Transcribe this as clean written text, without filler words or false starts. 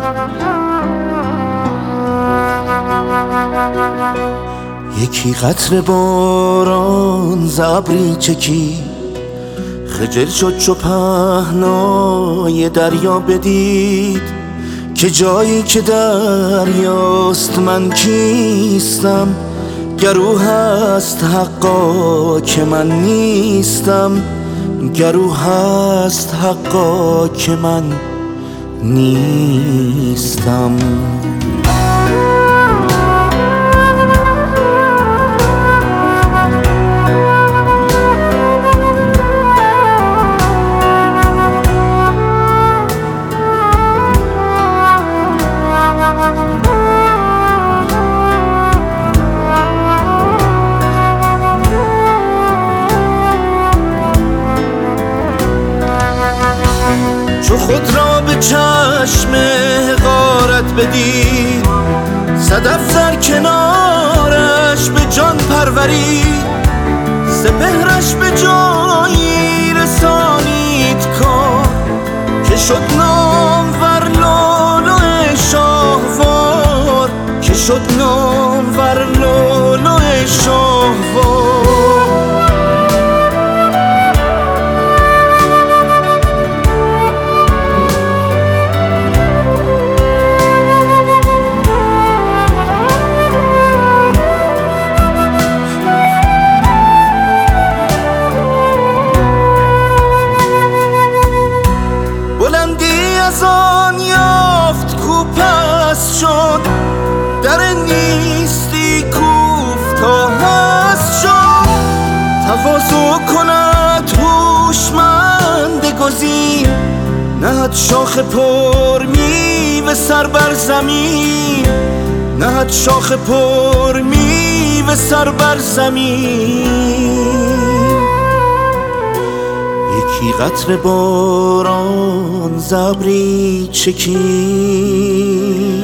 یکی قطره باران ز ابری چکید، خجل شد چو پهنای دریا بدید که جایی که دریاست من کیستم، گر او هست حقا که من نیستم، گر او هست حقا که من نیستم. چو خود را به چشم غارت بدید، صدف در کنارش به جان پرورید، سپهرش به جایی رسانید کار که شد نامور لؤلؤ شاهوار، که شد نامور لؤلؤ شاهوار. بلندی از آن یافت کو پست شد، در نیستی کوفتا هست شد. تواضع کند هوشمند گزین، نهد شاخ پر میوه سر بر زمین، نهد شاخ پر میوه سر بر زمین. یکی قطره باران ز ابری چکید،